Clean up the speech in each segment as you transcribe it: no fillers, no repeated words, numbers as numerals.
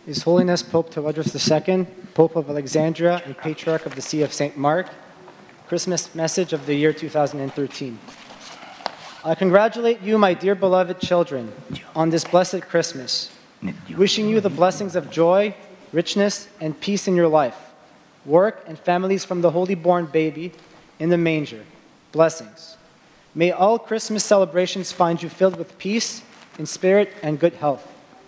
His Holiness Pope Tawadros II, Pope of Alexandria and Patriarch of the See of St. Mark, Christmas message of the year 2013. I congratulate you, my dear beloved children, on this blessed Christmas, wishing you the blessings of joy, richness, and peace in your life, work, and families from the holy born baby in the manger. Blessings. May all Christmas celebrations find you filled with peace, in spirit, and good health.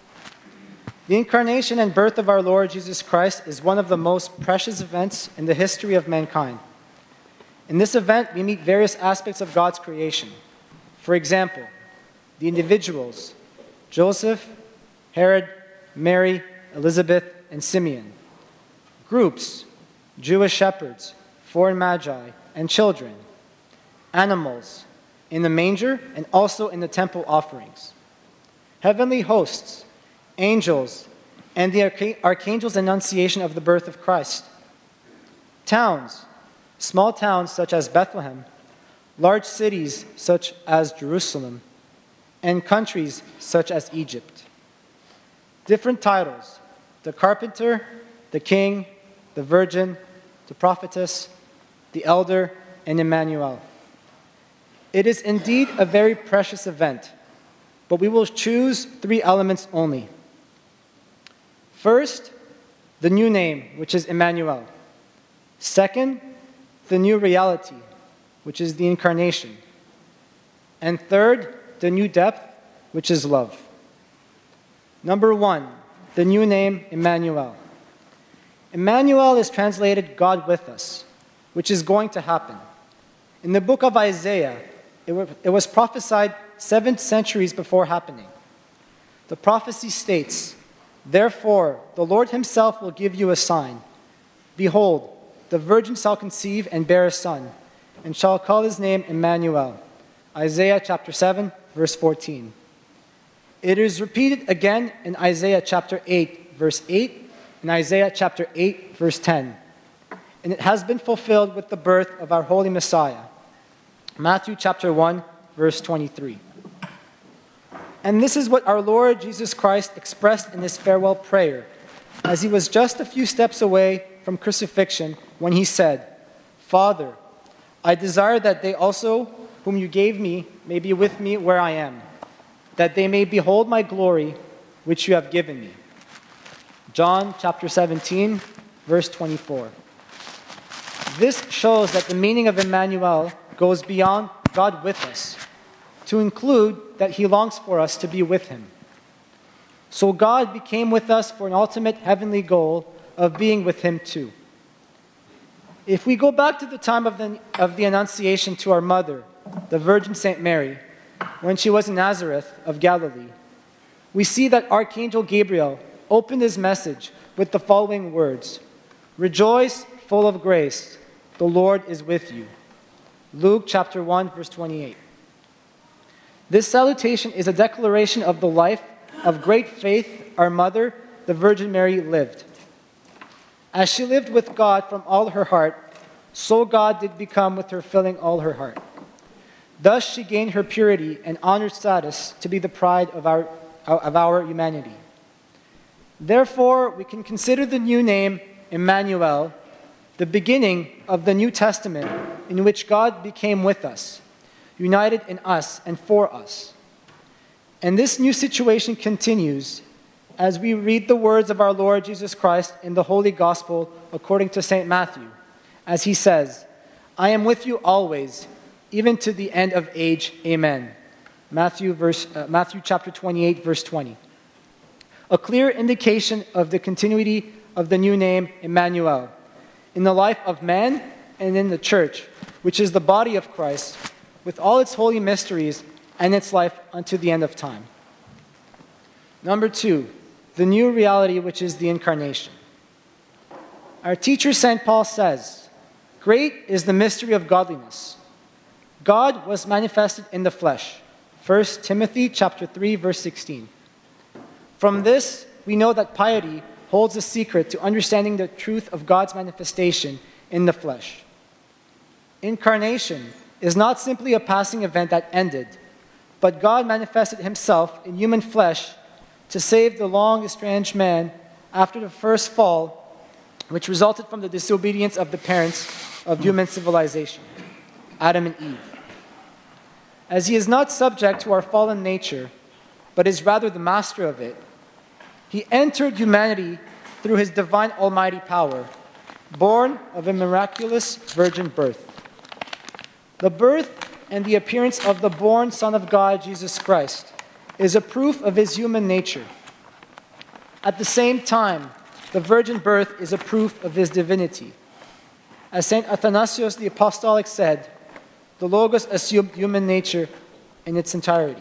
The incarnation and birth of our Lord Jesus Christ is one of the most precious events in the history of mankind. In this event, we meet various aspects of God's creation. For example, the individuals, Joseph, Herod, Mary, Elizabeth, and Simeon. Groups, Jewish shepherds, foreign magi, and children. Animals, in the manger and also in the temple offerings. Heavenly hosts, angels, and the archangel's annunciation of the birth of Christ. Towns, small towns such as Bethlehem, large cities such as Jerusalem, and countries such as Egypt. Different titles: the carpenter, the king, the virgin, the prophetess, the elder, and Emmanuel. It is indeed a very precious event, but we will choose 3 elements only. First, the new name, which is Emmanuel. Second, the new reality, which is the incarnation. And third, the new depth, which is love. Number 1, the new name Emmanuel. Emmanuel is translated God with us, which is going to happen. In the book of Isaiah, it was prophesied 7 centuries before happening. The prophecy states, "Therefore, the Lord himself will give you a sign. Behold, the virgin shall conceive and bear a son, and shall call his name Emmanuel." Isaiah chapter 7, verse 14. It is repeated again in Isaiah chapter 8, verse 8, and Isaiah chapter 8, verse 10. And it has been fulfilled with the birth of our holy Messiah. Matthew chapter 1, verse 23. And this is what our Lord Jesus Christ expressed in his farewell prayer, as he was just a few steps away from crucifixion when he said, "Father, I desire that they also, whom you gave me, may be with me where I am, that they may behold my glory, which you have given me." John chapter 17, verse 24. This shows that the meaning of Emmanuel goes beyond God with us, to include that he longs for us to be with him. So God became with us for an ultimate heavenly goal of being with him too. If we go back to the time of the Annunciation to our mother, the Virgin St. Mary, when she was in Nazareth of Galilee, we see that Archangel Gabriel opened his message with the following words: "Rejoice, full of grace, the Lord is with you." Luke chapter 1, verse 28. This salutation is a declaration of the life of great faith our mother, the Virgin Mary, lived. As she lived with God from all her heart, so God did become with her, filling all her heart. Thus she gained her purity and honored status to be the pride of our humanity. Therefore, we can consider the new name Emmanuel the beginning of the New Testament, in which God became with us, united in us and for us. And this new situation continues as we read the words of our Lord Jesus Christ in the Holy Gospel according to St. Matthew, as he says, "I am with you always, even to the end of age. Amen." Matthew chapter 28, verse 20. A clear indication of the continuity of the new name Emmanuel in the life of man and in the church, which is the body of Christ, with all its holy mysteries and its life unto the end of time. Number 2, the new reality, which is the incarnation. Our teacher St. Paul says, "Great is the mystery of godliness. God was manifested in the flesh." 1 Timothy chapter 3, verse 16. From this, we know that piety holds the secret to understanding the truth of God's manifestation in the flesh. Incarnation is not simply a passing event that ended, but God manifested himself in human flesh to save the long estranged man after the first fall, which resulted from the disobedience of the parents of human civilization, Adam and Eve. As he is not subject to our fallen nature, but is rather the master of it, he entered humanity through his divine almighty power, born of a miraculous virgin birth. The birth and the appearance of the born Son of God, Jesus Christ, is a proof of his human nature. At the same time, the virgin birth is a proof of his divinity. As St. Athanasius the Apostolic said, the Logos assumed human nature in its entirety.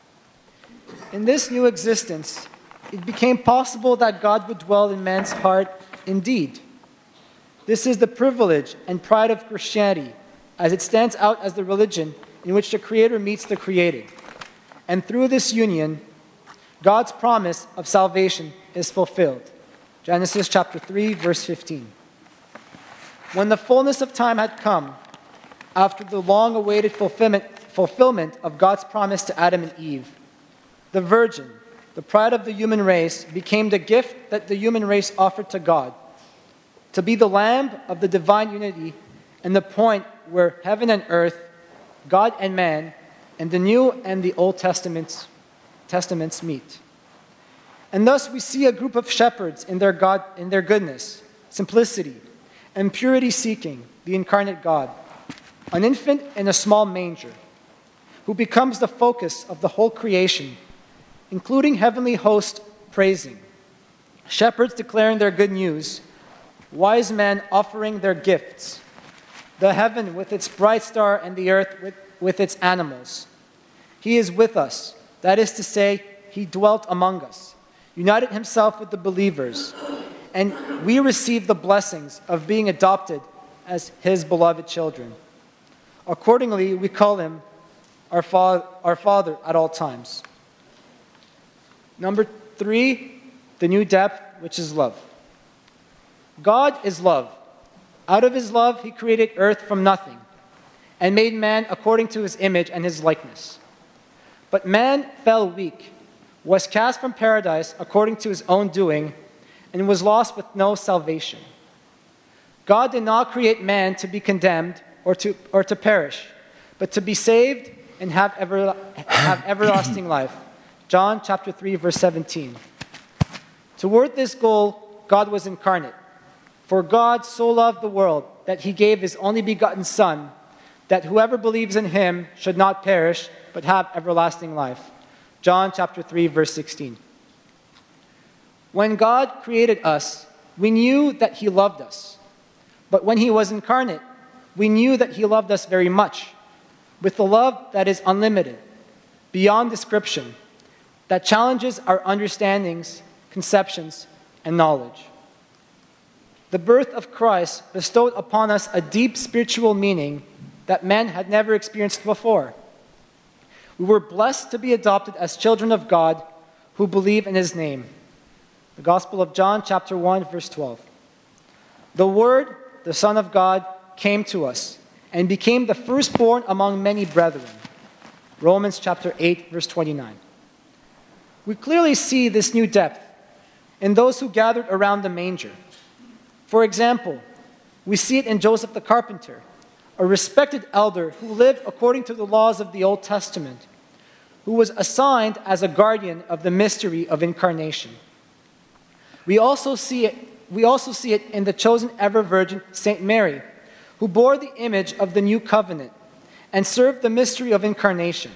In this new existence, it became possible that God would dwell in man's heart indeed. This is the privilege and pride of Christianity, as it stands out as the religion in which the Creator meets the created. And through this union, God's promise of salvation is fulfilled. Genesis chapter 3, verse 15. When the fullness of time had come, after the long-awaited fulfillment of God's promise to Adam and Eve, the Virgin, the pride of the human race, became the gift that the human race offered to God, to be the lamb of the divine unity and the point where heaven and earth, God and man, and the New and the Old Testaments meet. And thus we see a group of shepherds in their goodness, simplicity, and purity seeking the incarnate God, an infant in a small manger, who becomes the focus of the whole creation, including heavenly hosts praising, shepherds declaring their good news, wise men offering their gifts, the heaven with its bright star and the earth with its animals. He is with us, that is to say, he dwelt among us, united himself with the believers, and we receive the blessings of being adopted as his beloved children. Accordingly, we call him our Father at all times. Number 3, the new depth, which is love. God is love. Out of his love, he created earth from nothing and made man according to his image and his likeness. But man fell weak, was cast from paradise according to his own doing, and was lost with no salvation. God did not create man to be condemned or to perish, but to be saved and have everlasting life. John chapter 3, verse 17. Toward this goal, God was incarnate. For God so loved the world that he gave his only begotten Son, that whoever believes in him should not perish, but have everlasting life. John chapter 3, verse 16. When God created us, we knew that he loved us. But when he was incarnate, we knew that he loved us very much, with a love that is unlimited, beyond description, that challenges our understandings, conceptions, and knowledge. The birth of Christ bestowed upon us a deep spiritual meaning that man had never experienced before. We were blessed to be adopted as children of God who believe in his name. The Gospel of John, chapter 1, verse 12. The Word, the Son of God, came to us and became the firstborn among many brethren. Romans chapter 8, verse 29. We clearly see this new depth in those who gathered around the manger. For example, we see it in Joseph the carpenter, a respected elder who lived according to the laws of the Old Testament, who was assigned as a guardian of the mystery of incarnation. We also see it in the chosen ever-virgin Saint Mary, who bore the image of the new covenant and served the mystery of incarnation.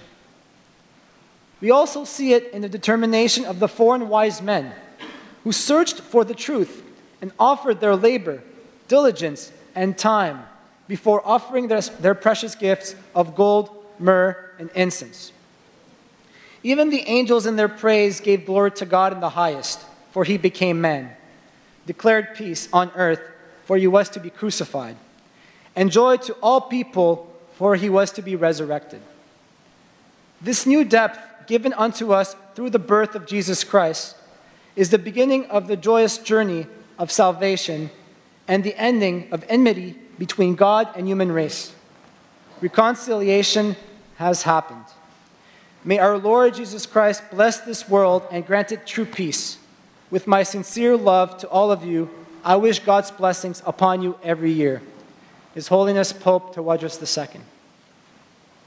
We also see it in the determination of the 4 wise men, who searched for the truth and offered their labor, diligence, and time before offering their precious gifts of gold, myrrh, and incense. Even the angels in their praise gave glory to God in the highest, for he became man, declared peace on earth, for he was to be crucified, and joy to all people, for he was to be resurrected. This new depth given unto us through the birth of Jesus Christ is the beginning of the joyous journey of salvation and the ending of enmity between God and human race. Reconciliation has happened. May our Lord Jesus Christ bless this world and grant it true peace, with my sincere love to all of you, I wish God's blessings upon you every year. His Holiness Pope Tawadros II.